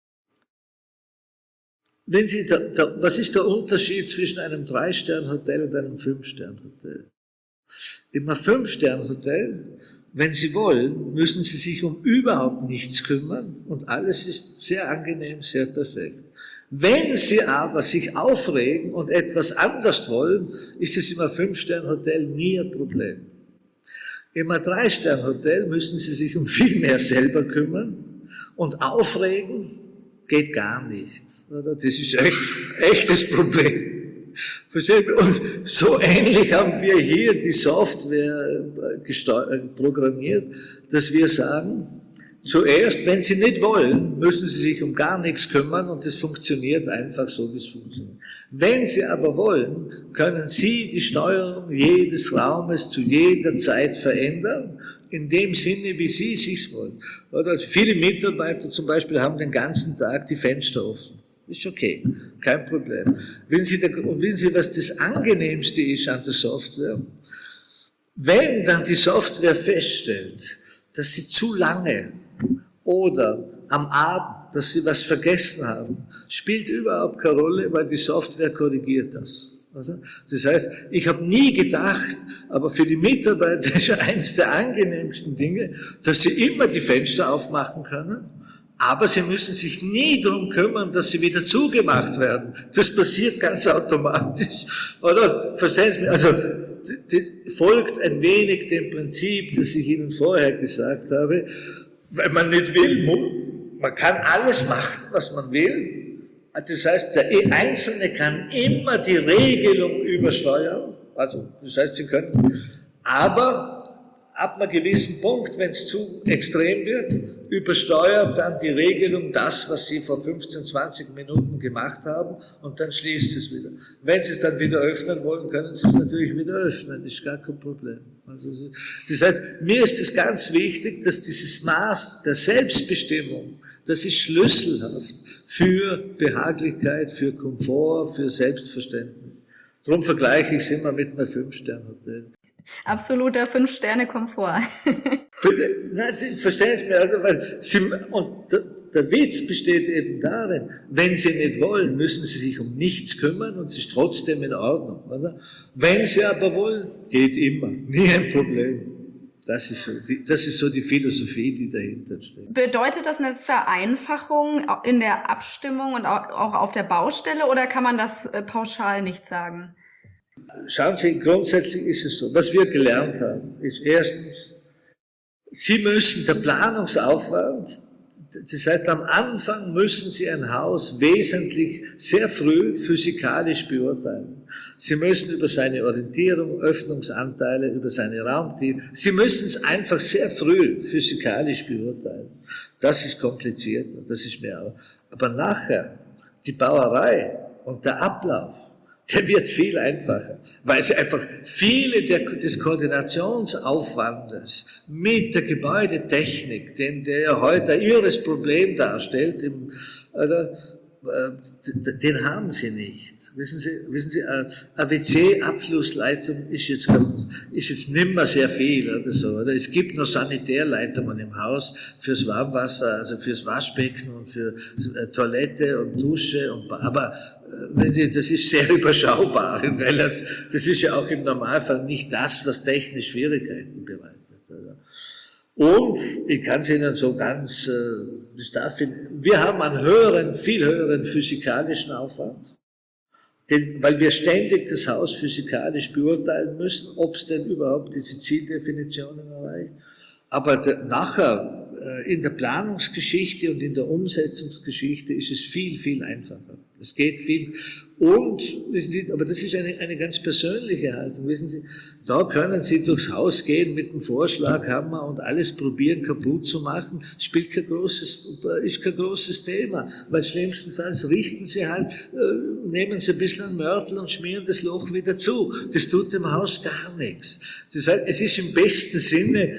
Speaker 3: Was ist der Unterschied zwischen einem 3-Stern-Hotel und einem 5-Stern-Hotel? Im 5-Stern-Hotel, wenn Sie wollen, müssen Sie sich um überhaupt nichts kümmern und alles ist sehr angenehm, sehr perfekt. Wenn Sie aber sich aufregen und etwas anders wollen, ist es im 5-Stern-Hotel nie ein Problem. Im 3-Stern-Hotel müssen Sie sich um viel mehr selber kümmern und aufregen geht gar nicht. Das ist ein echtes Problem. Verstehen Sie? Und so ähnlich haben wir hier die Software programmiert, dass wir sagen, zuerst, wenn Sie nicht wollen, müssen Sie sich um gar nichts kümmern und es funktioniert einfach so, wie es funktioniert. Wenn Sie aber wollen, können Sie die Steuerung jedes Raumes zu jeder Zeit verändern, in dem Sinne, wie Sie es sich wollen. Oder viele Mitarbeiter zum Beispiel haben den ganzen Tag die Fenster offen. Ist okay, kein Problem. Wissen Sie, was das Angenehmste ist an der Software? Wenn dann die Software feststellt, dass Sie zu lange oder am Abend, dass Sie was vergessen haben, spielt überhaupt keine Rolle, weil die Software korrigiert das. Das heißt, ich habe nie gedacht, aber für die Mitarbeiter ist eines der angenehmsten Dinge, dass sie immer die Fenster aufmachen können, aber sie müssen sich nie darum kümmern, dass sie wieder zugemacht werden. Das passiert ganz automatisch. Oder, verstehen Sie mich? Also, das folgt ein wenig dem Prinzip, das ich Ihnen vorher gesagt habe. Wenn man nicht will, man kann alles machen, was man will. Das heißt, der Einzelne kann immer die Regelung übersteuern. Also, das heißt, Sie können, aber ab einem gewissen Punkt, wenn es zu extrem wird, übersteuert dann die Regelung das, was Sie vor 15, 20 Minuten gemacht haben, und dann schließt es wieder. Wenn Sie es dann wieder öffnen wollen, können Sie es natürlich wieder öffnen, ist gar kein Problem. Also, das heißt, mir ist es ganz wichtig, dass dieses Maß der Selbstbestimmung, das ist schlüsselhaft für Behaglichkeit, für Komfort, für Selbstverständnis. Darum vergleiche ich es immer mit einem 5-Stern-Hotel.
Speaker 1: Absoluter 5-Sterne-Komfort.
Speaker 3: Nein, verstehen Sie mir, also, der Witz besteht eben darin, wenn Sie nicht wollen, müssen Sie sich um nichts kümmern und es ist trotzdem in Ordnung, oder? Wenn Sie aber wollen, geht immer, nie ein Problem. Das ist so die Philosophie, die dahinter steht.
Speaker 1: Bedeutet das eine Vereinfachung in der Abstimmung und auch auf der Baustelle, oder kann man das pauschal nicht sagen?
Speaker 3: Schauen Sie, grundsätzlich ist es so, was wir gelernt haben, ist erstens, der Planungsaufwand, das heißt, am Anfang müssen Sie ein Haus wesentlich sehr früh physikalisch beurteilen. Sie müssen über seine Orientierung, Öffnungsanteile, über seine Raumtiefe, Sie müssen es einfach sehr früh physikalisch beurteilen. Das ist komplizierter, das ist mehr. Aber nachher, die Bauerei und der Ablauf, der wird viel einfacher, weil sie einfach viele des Koordinationsaufwandes mit der Gebäudetechnik, der ja heute ein irres Problem darstellt, den haben sie nicht. Wissen Sie, eine WC-Abflussleitung ist jetzt nimmer sehr viel oder so, oder? Es gibt noch Sanitärleitungen im Haus fürs Warmwasser, also fürs Waschbecken und für Toilette und Dusche aber wenn Sie, das ist sehr überschaubar, weil das ist ja auch im Normalfall nicht das, was technisch Schwierigkeiten bereitet. Oder? Und ich kann es Ihnen so ganz, wir haben einen viel höheren physikalischen Aufwand, weil wir ständig das Haus physikalisch beurteilen müssen, ob es denn überhaupt diese Zieldefinitionen erreicht. Aber nachher in der Planungsgeschichte und in der Umsetzungsgeschichte ist es viel, viel einfacher. Es geht viel. Und, wissen Sie, aber das ist eine ganz persönliche Haltung. Wissen Sie, da können Sie durchs Haus gehen mit dem Vorschlaghammer und alles probieren kaputt zu machen. Ist kein großes Thema. Weil schlimmstenfalls richten Sie halt, nehmen Sie ein bisschen einen Mörtel und schmieren das Loch wieder zu. Das tut dem Haus gar nichts. Das heißt, es ist im besten Sinne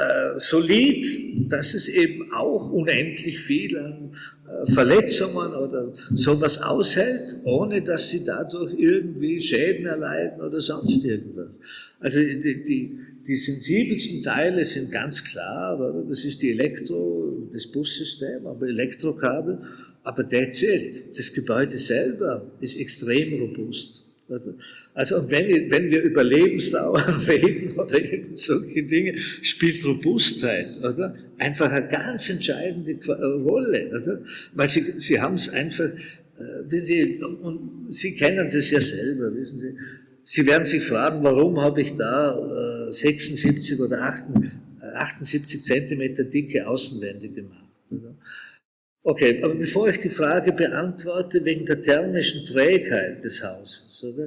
Speaker 3: solid, dass es eben auch unendlich viel an Verletzungen oder sowas aushält, ohne dass sie dadurch irgendwie Schäden erleiden oder sonst irgendwas. Also die sensibelsten Teile sind ganz klar, oder? Das ist das Bussystem, aber Elektrokabel, aber that's it. Das Gebäude selber ist extrem robust. Also und wenn wir über Lebensdauer reden oder solche Dinge, spielt Robustheit, oder? Einfach eine ganz entscheidende Rolle, oder? Weil Sie haben es einfach, und Sie kennen das ja selber, wissen Sie. Sie werden sich fragen, warum habe ich da 76 oder 78 Zentimeter dicke Außenwände gemacht, oder? Okay, aber bevor ich die Frage beantworte, wegen der thermischen Trägheit des Hauses, oder?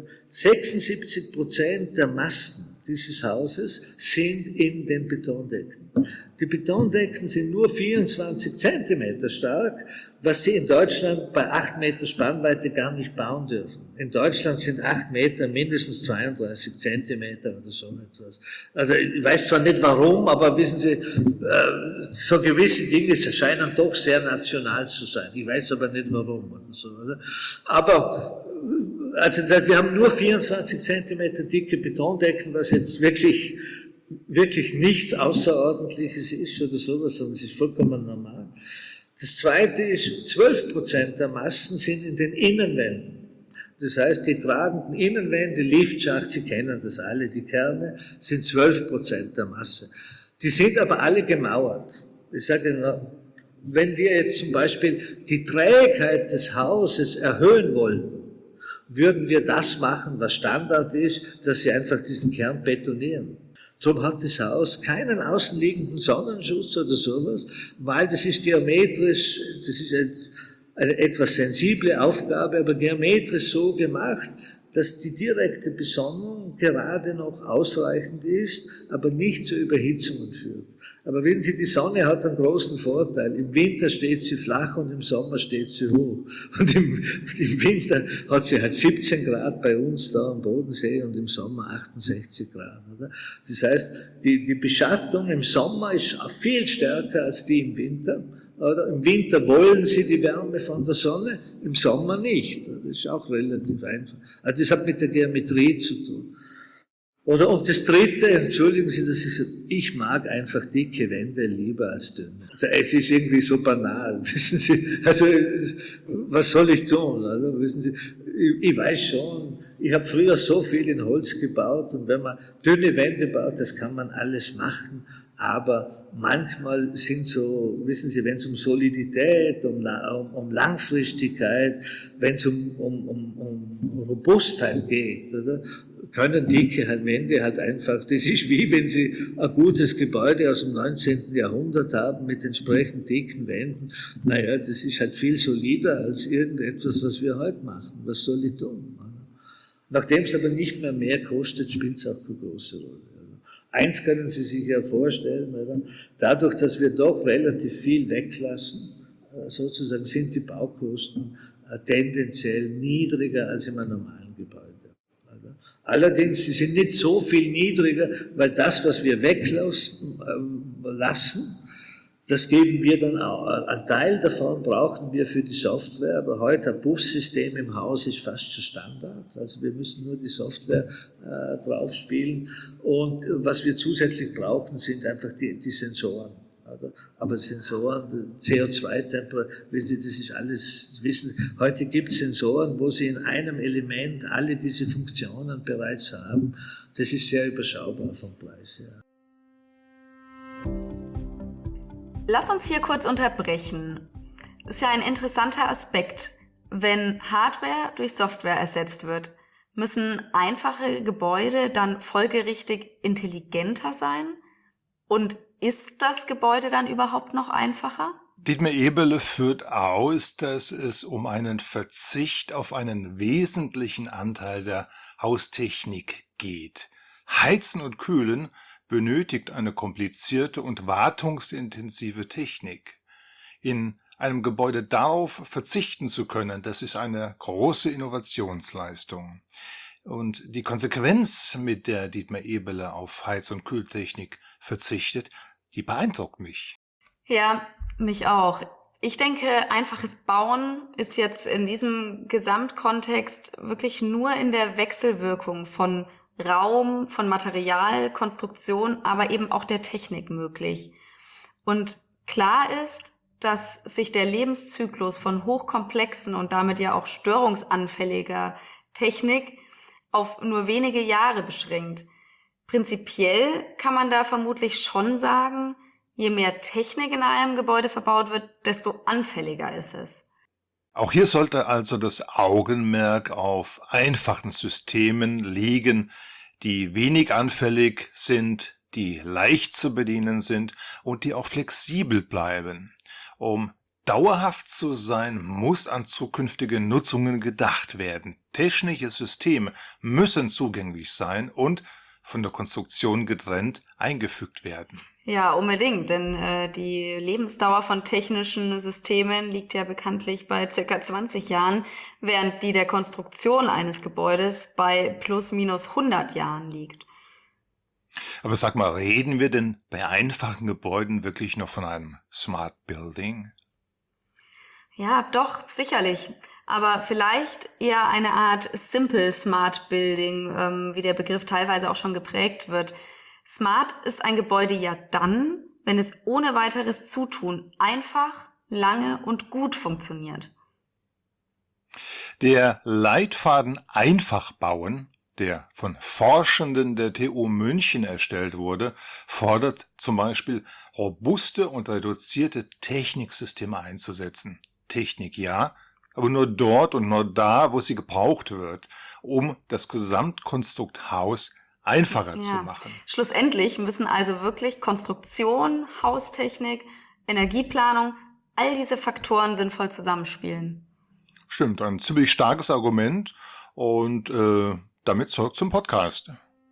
Speaker 3: 76% der Massen dieses Hauses sind in den Betondecken. Die Betondecken sind nur 24 Zentimeter stark, was sie in Deutschland bei 8 Meter Spannweite gar nicht bauen dürfen. In Deutschland sind 8 Meter mindestens 32 Zentimeter oder so etwas. Also ich weiß zwar nicht warum, aber wissen Sie, so gewisse Dinge scheinen doch sehr national zu sein. Ich weiß aber nicht warum oder so. Oder? Aber also wir haben nur 24 Zentimeter dicke Betondecken, was jetzt wirklich nichts Außerordentliches ist oder sowas, sondern es ist vollkommen normal. Das Zweite ist, 12% der Massen sind in den Innenwänden. Das heißt, die tragenden Innenwände, Liftschacht, Sie kennen das alle, die Kerne, sind 12% der Masse. Die sind aber alle gemauert. Ich sage Ihnen, wenn wir jetzt zum Beispiel die Trägheit des Hauses erhöhen wollten, würden wir das machen, was Standard ist, dass Sie einfach diesen Kern betonieren. Darum hat das Haus keinen außenliegenden Sonnenschutz oder sowas, weil das ist geometrisch, das ist eine etwas sensible Aufgabe, aber geometrisch so gemacht, dass die direkte Besonnung gerade noch ausreichend ist, aber nicht zu Überhitzungen führt. Aber wissen Sie, die Sonne hat einen großen Vorteil. Im Winter steht sie flach und im Sommer steht sie hoch. Und im Winter hat sie halt 17 Grad bei uns da am Bodensee und im Sommer 68 Grad. Oder? Das heißt, die Beschattung im Sommer ist viel stärker als die im Winter. Oder im Winter wollen sie die Wärme von der Sonne, im Sommer nicht. Das ist auch relativ einfach. Also das hat mit der Geometrie zu tun. Und das Dritte, entschuldigen Sie, ich mag einfach dicke Wände lieber als dünne. Also es ist irgendwie so banal, wissen Sie. Also was soll ich tun? Also, wissen Sie, ich weiß schon, ich habe früher so viel in Holz gebaut und wenn man dünne Wände baut, das kann man alles machen. Aber manchmal sind so, wissen Sie, wenn es um Solidität, um Langfristigkeit, wenn es um Robustheit geht, oder, können dicke Wände halt einfach, das ist wie wenn Sie ein gutes Gebäude aus dem 19. Jahrhundert haben mit entsprechend dicken Wänden. Naja, das ist halt viel solider als irgendetwas, was wir heute machen. Was soll ich tun? Nachdem es aber nicht mehr kostet, spielt es auch keine große Rolle. Eins können Sie sich ja vorstellen, oder? Dadurch, dass wir doch relativ viel weglassen, sozusagen sind die Baukosten tendenziell niedriger als im normalen Gebäude. Oder? Allerdings, sie sind nicht so viel niedriger, weil das, was wir weglassen, Das geben wir dann auch. Ein Teil davon brauchen wir für die Software, aber heute ein Bussystem im Haus ist fast schon Standard. Also wir müssen nur die Software drauf spielen. Und was wir zusätzlich brauchen, sind einfach die Sensoren. Aber Sensoren, CO2-Temperatur, das ist alles Wissen. Heute gibt es Sensoren, wo Sie in einem Element alle diese Funktionen bereits haben. Das ist sehr überschaubar vom Preis her.
Speaker 1: Lass uns hier kurz unterbrechen. Ist ja ein interessanter Aspekt. Wenn Hardware durch Software ersetzt wird, müssen einfache Gebäude dann folgerichtig intelligenter sein? Und ist das Gebäude dann überhaupt noch einfacher?
Speaker 2: Dietmar Eberle führt aus, dass es um einen Verzicht auf einen wesentlichen Anteil der Haustechnik geht. Heizen und Kühlen benötigt eine komplizierte und wartungsintensive Technik. In einem Gebäude darauf verzichten zu können, das ist eine große Innovationsleistung. Und die Konsequenz, mit der Dietmar Eberle auf Heiz- und Kühltechnik verzichtet, die beeindruckt mich.
Speaker 1: Ja, mich auch. Ich denke, einfaches Bauen ist jetzt in diesem Gesamtkontext wirklich nur in der Wechselwirkung von Raum, von Material, Konstruktion, aber eben auch der Technik möglich. Und klar ist, dass sich der Lebenszyklus von hochkomplexen und damit ja auch störungsanfälliger Technik auf nur wenige Jahre beschränkt. Prinzipiell kann man da vermutlich schon sagen, je mehr Technik in einem Gebäude verbaut wird, desto anfälliger ist es.
Speaker 2: Auch hier sollte also das Augenmerk auf einfachen Systemen liegen, die wenig anfällig sind, die leicht zu bedienen sind und die auch flexibel bleiben. Um dauerhaft zu sein, muss an zukünftige Nutzungen gedacht werden. Technische Systeme müssen zugänglich sein und von der Konstruktion getrennt eingefügt werden.
Speaker 1: Ja, unbedingt, denn die Lebensdauer von technischen Systemen liegt ja bekanntlich bei circa 20 Jahren, während die der Konstruktion eines Gebäudes bei plus minus 100 Jahren liegt.
Speaker 2: Aber sag mal, reden wir denn bei einfachen Gebäuden wirklich noch von einem Smart Building?
Speaker 1: Ja, doch, sicherlich. Aber vielleicht eher eine Art Simple Smart Building, wie der Begriff teilweise auch schon geprägt wird. Smart ist ein Gebäude ja dann, wenn es ohne weiteres Zutun einfach, lange und gut funktioniert.
Speaker 2: Der Leitfaden Einfach bauen, der von Forschenden der TU München erstellt wurde, fordert zum Beispiel, robuste und reduzierte Techniksysteme einzusetzen. Technik ja, aber nur dort und nur da, wo sie gebraucht wird, um das Gesamtkonstrukt Haus einfacher zu machen.
Speaker 1: Schlussendlich müssen also wirklich Konstruktion, Haustechnik, Energieplanung, all diese Faktoren sinnvoll zusammenspielen.
Speaker 2: Stimmt, ein ziemlich starkes Argument und damit zurück zum Podcast.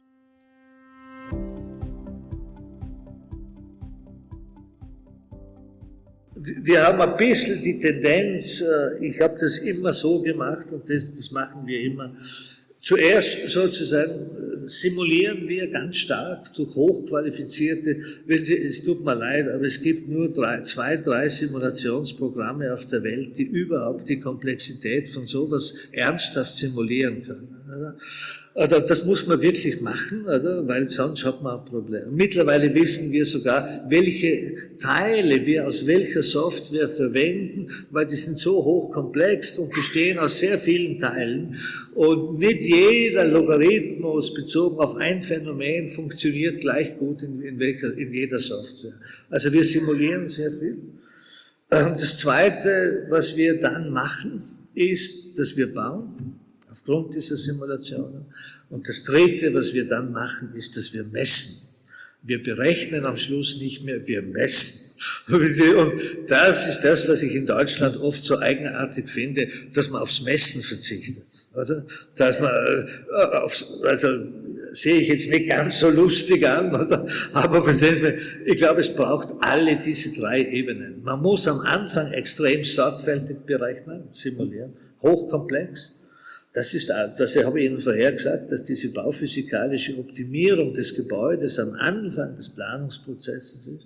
Speaker 3: Wir haben ein bisschen die Tendenz, ich habe das immer so gemacht und das machen wir immer. Zuerst sozusagen simulieren wir ganz stark durch hochqualifizierte, es tut mir leid, aber es gibt nur 2, 3 Simulationsprogramme auf der Welt, die überhaupt die Komplexität von sowas ernsthaft simulieren können. Oder das muss man wirklich machen, oder? Weil sonst hat man ein Problem. Mittlerweile wissen wir sogar, welche Teile wir aus welcher Software verwenden, weil die sind so hochkomplex und bestehen aus sehr vielen Teilen. Und nicht jeder Logarithmus bezogen auf ein Phänomen funktioniert gleich gut in jeder Software. Also wir simulieren sehr viel. Das Zweite, was wir dann machen, ist, dass wir bauen. Aufgrund dieser Simulationen. Und das Dritte, was wir dann machen, ist, dass wir messen. Wir berechnen am Schluss nicht mehr, wir messen. Und das ist das, was ich in Deutschland oft so eigenartig finde, dass man aufs Messen verzichtet. Oder? Dass man also sehe ich jetzt nicht ganz so lustig an, oder? Aber verstehen Sie mich, ich glaube, es braucht alle diese 3 Ebenen. Man muss am Anfang extrem sorgfältig berechnen, simulieren, hochkomplex. Das habe ich Ihnen vorher gesagt, dass diese bauphysikalische Optimierung des Gebäudes am Anfang des Planungsprozesses ist.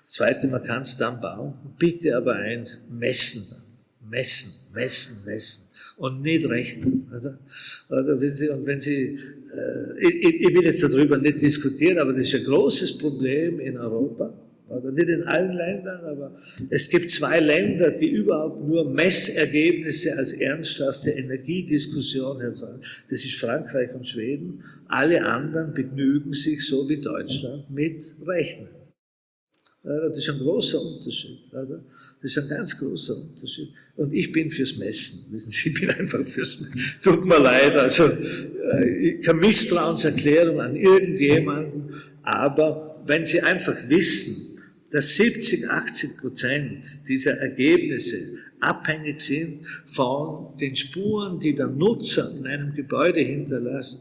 Speaker 3: Das Zweite, man kann es dann bauen. Bitte aber eins, messen. Messen. Und nicht rechnen. Oder wissen Sie, und wenn Sie, ich will jetzt darüber nicht diskutieren, aber das ist ein großes Problem in Europa. Oder nicht in allen Ländern, aber es gibt 2 Länder, die überhaupt nur Messergebnisse als ernsthafte Energiediskussion haben. Das ist Frankreich und Schweden. Alle anderen begnügen sich, so wie Deutschland, mit Rechnen. Das ist ein großer Unterschied. Das ist ein ganz großer Unterschied. Und ich bin fürs Messen. Wissen Sie, ich bin einfach fürs Messen. Tut mir leid, also keine Misstrauenserklärung an irgendjemanden, aber wenn Sie einfach wissen, dass 70-80% dieser Ergebnisse abhängig sind von den Spuren, die der Nutzer in einem Gebäude hinterlässt,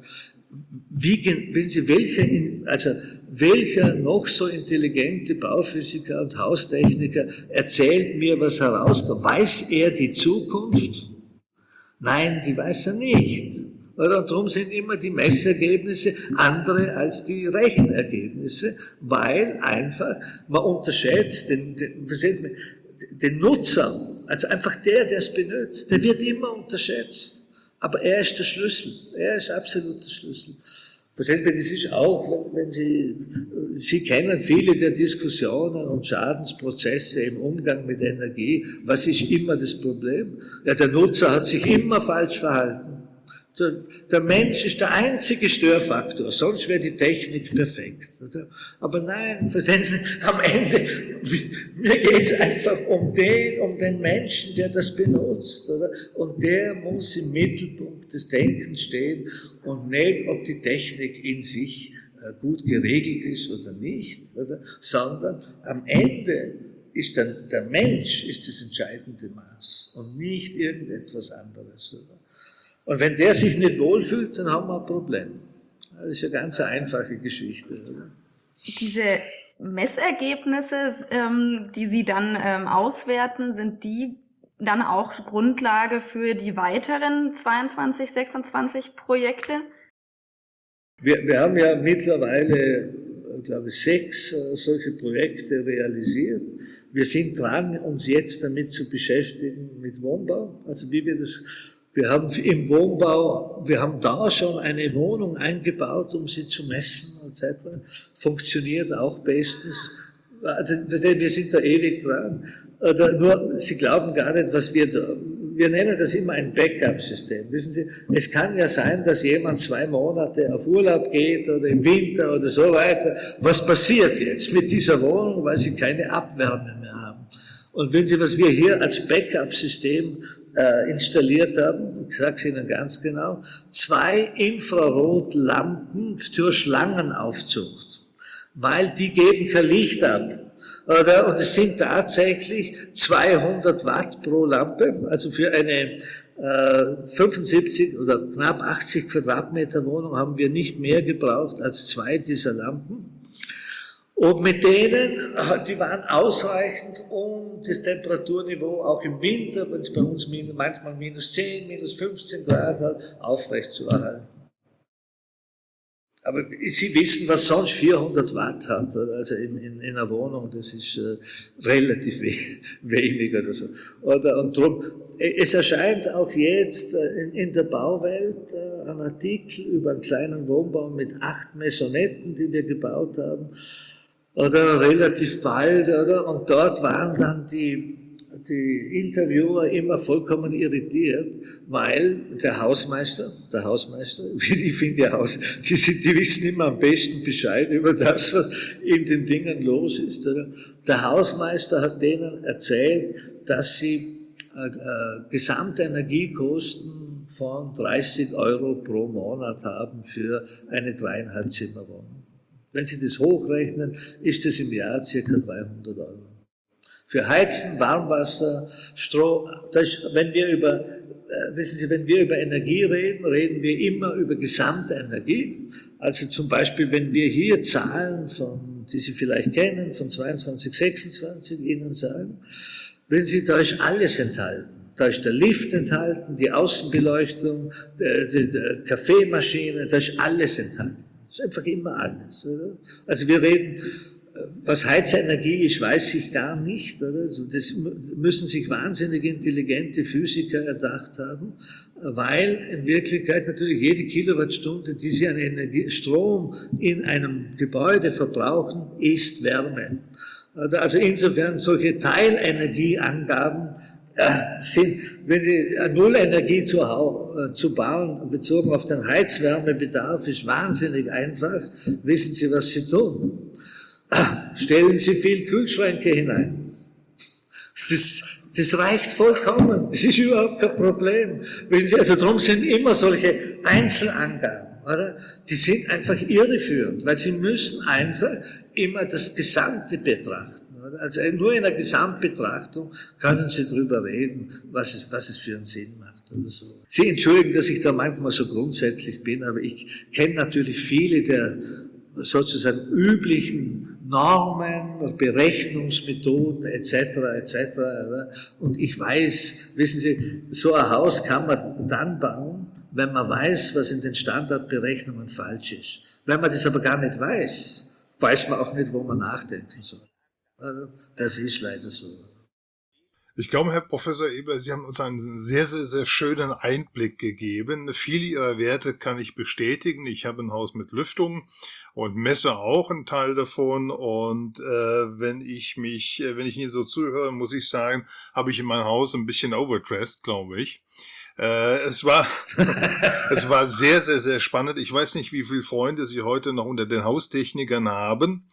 Speaker 3: welcher noch so intelligente Bauphysiker und Haustechniker erzählt mir, was herauskommt? Weiß er die Zukunft? Nein, die weiß er nicht. Und darum sind immer die Messergebnisse andere als die Rechenergebnisse, weil einfach man unterschätzt den Nutzer, also einfach der es benutzt, der wird immer unterschätzt. Aber er ist der Schlüssel. Er ist absolut der Schlüssel. Verstehen Sie, das ist auch, wenn Sie kennen viele der Diskussionen und Schadensprozesse im Umgang mit Energie. Was ist immer das Problem? Ja, der Nutzer hat sich immer falsch verhalten. Der Mensch ist der einzige Störfaktor, sonst wäre die Technik perfekt. Aber nein, verstehen Sie, am Ende, mir geht es einfach um den Menschen, der das benutzt. Oder? Und der muss im Mittelpunkt des Denkens stehen und nicht, ob die Technik in sich gut geregelt ist oder nicht, oder? Sondern am Ende ist dann der Mensch ist das entscheidende Maß und nicht irgendetwas anderes. Oder? Und wenn der sich nicht wohlfühlt, dann haben wir ein Problem. Das ist eine ganz einfache Geschichte. Oder?
Speaker 1: Diese Messergebnisse, die Sie dann auswerten, sind die dann auch Grundlage für die weiteren 22, 26 Projekte?
Speaker 3: Wir haben ja mittlerweile, glaube ich, 6 solche Projekte realisiert. Wir sind dran, uns jetzt damit zu beschäftigen mit Wohnbau, also wie wir das. Wir haben im Wohnbau, wir haben da schon eine Wohnung eingebaut, um sie zu messen etc. Funktioniert auch bestens. Also wir sind da ewig dran. Nur Sie glauben gar nicht, was wir nennen das immer ein Backup-System. Wissen Sie, es kann ja sein, dass jemand 2 Monate auf Urlaub geht oder im Winter oder so weiter. Was passiert jetzt mit dieser Wohnung, weil Sie keine Abwärme mehr haben? Und wenn Sie, was wir hier als Backup-System installiert haben, ich sage es Ihnen ganz genau, 2 Infrarotlampen für Schlangenaufzucht, weil die geben kein Licht ab. Oder? Und es sind tatsächlich 200 Watt pro Lampe, also für eine 75 oder knapp 80 Quadratmeter Wohnung haben wir nicht mehr gebraucht als 2 dieser Lampen. Und mit denen, die waren ausreichend, um das Temperaturniveau auch im Winter, wenn es bei uns manchmal minus 10, minus 15 Grad hat, aufrechtzuerhalten. Aber Sie wissen, was sonst 400 Watt hat, also in einer Wohnung, das ist relativ wenig oder so. Und darum, es erscheint auch jetzt in der Bauwelt ein Artikel über einen kleinen Wohnbau mit 8 Maisonetten, die wir gebaut haben, oder relativ bald, oder? Und dort waren dann die Interviewer immer vollkommen irritiert, weil der Hausmeister, ich finde die wissen immer am besten Bescheid über das, was in den Dingen los ist, oder? Der Hausmeister hat denen erzählt, dass sie Gesamtenergiekosten von 30 Euro pro Monat haben für eine 3,5 Zimmerwohnung. Wenn Sie das hochrechnen, ist das im Jahr ca. 300 Euro. Für Heizen, Warmwasser, Strom, wenn wir über Energie reden, reden wir immer über gesamte Energie. Also zum Beispiel, wenn wir hier Zahlen, die Sie vielleicht kennen, von 22, 26 Ihnen sagen, wissen Sie, da ist alles enthalten. Da ist der Lift enthalten, die Außenbeleuchtung, die Kaffeemaschine, da ist alles enthalten. Das ist einfach immer alles. Oder? Also wir reden, Was Heizenergie ist, weiß ich gar nicht. Oder? Also das müssen sich wahnsinnig intelligente Physiker erdacht haben, weil in Wirklichkeit natürlich jede Kilowattstunde, die sie an Strom in einem Gebäude verbrauchen, ist Wärme. Also insofern solche Teilenergieangaben sind, wenn Sie Nullenergie zu bauen, bezogen auf den Heizwärmebedarf, ist wahnsinnig einfach. Wissen Sie, was Sie tun? Stellen Sie viel Kühlschränke hinein. Das reicht vollkommen. Das ist überhaupt kein Problem. Wissen Sie, also darum sind immer solche Einzelangaben, oder? Die sind einfach irreführend, weil Sie müssen einfach immer das Gesamte betrachten. Also nur in der Gesamtbetrachtung können Sie darüber reden, was es für einen Sinn macht oder so. Sie entschuldigen, dass ich da manchmal so grundsätzlich bin, aber ich kenne natürlich viele der sozusagen üblichen Normen, Berechnungsmethoden etc. Und ich weiß, wissen Sie, so ein Haus kann man dann bauen, wenn man weiß, was in den Standardberechnungen falsch ist. Wenn man das aber gar nicht weiß, weiß man auch nicht, wo man nachdenken soll. Also, das ist leider so.
Speaker 2: Ich glaube, Herr Professor Eberle, Sie haben uns einen sehr, sehr, sehr schönen Einblick gegeben. Viele Ihrer Werte kann ich bestätigen. Ich habe ein Haus mit Lüftung und messe auch einen Teil davon. Und wenn ich Ihnen so zuhöre, muss ich sagen, habe ich in meinem Haus ein bisschen overdressed, glaube ich. Es war sehr, sehr, sehr spannend. Ich weiß nicht, wie viele Freunde Sie heute noch unter den Haustechnikern haben.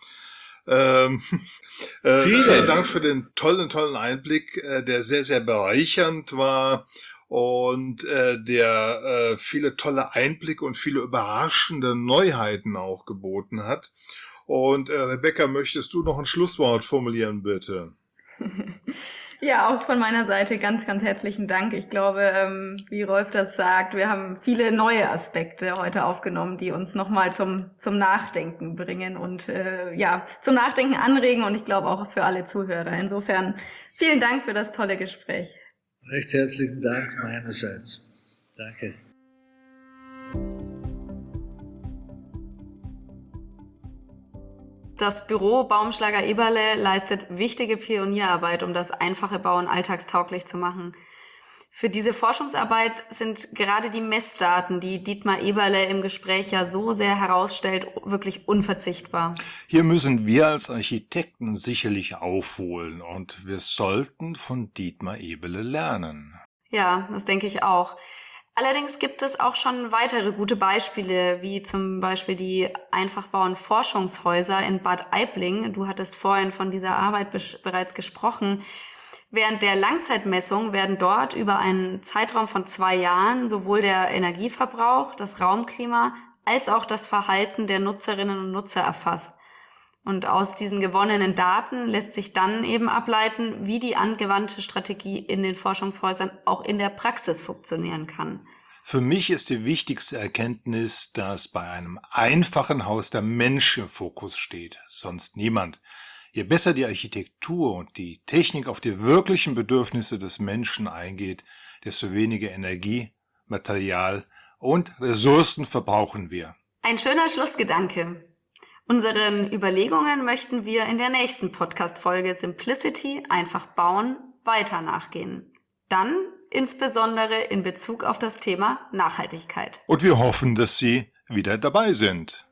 Speaker 2: Vielen Dank für den tollen Einblick, der sehr, sehr bereichernd war und der viele tolle Einblicke und viele überraschende Neuheiten auch geboten hat. Und Rebecca, möchtest du noch ein Schlusswort formulieren, bitte?
Speaker 1: Ja, auch von meiner Seite ganz, ganz herzlichen Dank. Ich glaube, wie Rolf das sagt, wir haben viele neue Aspekte heute aufgenommen, die uns nochmal zum Nachdenken bringen und zum Nachdenken anregen und ich glaube auch für alle Zuhörer. Insofern vielen Dank für das tolle Gespräch.
Speaker 3: Recht herzlichen Dank meinerseits. Danke.
Speaker 1: Das Büro Baumschlager Eberle leistet wichtige Pionierarbeit, um das einfache Bauen alltagstauglich zu machen. Für diese Forschungsarbeit sind gerade die Messdaten, die Dietmar Eberle im Gespräch ja so sehr herausstellt, wirklich unverzichtbar.
Speaker 2: Hier müssen wir als Architekten sicherlich aufholen und wir sollten von Dietmar Eberle lernen.
Speaker 1: Ja, das denke ich auch. Allerdings gibt es auch schon weitere gute Beispiele, wie zum Beispiel die Einfachbauen-Forschungshäuser in Bad Aibling. Du hattest vorhin von dieser Arbeit bereits gesprochen. Während der Langzeitmessung werden dort über einen Zeitraum von 2 Jahren sowohl der Energieverbrauch, das Raumklima als auch das Verhalten der Nutzerinnen und Nutzer erfasst. Und aus diesen gewonnenen Daten lässt sich dann eben ableiten, wie die angewandte Strategie in den Forschungshäusern auch in der Praxis funktionieren kann.
Speaker 2: Für mich ist die wichtigste Erkenntnis, dass bei einem einfachen Haus der Mensch im Fokus steht, sonst niemand. Je besser die Architektur und die Technik auf die wirklichen Bedürfnisse des Menschen eingeht, desto weniger Energie, Material und Ressourcen verbrauchen wir.
Speaker 1: Ein schöner Schlussgedanke. Unseren Überlegungen möchten wir in der nächsten Podcast-Folge Simplicity, einfach bauen, weiter nachgehen. Dann insbesondere in Bezug auf das Thema Nachhaltigkeit.
Speaker 2: Und wir hoffen, dass Sie wieder dabei sind.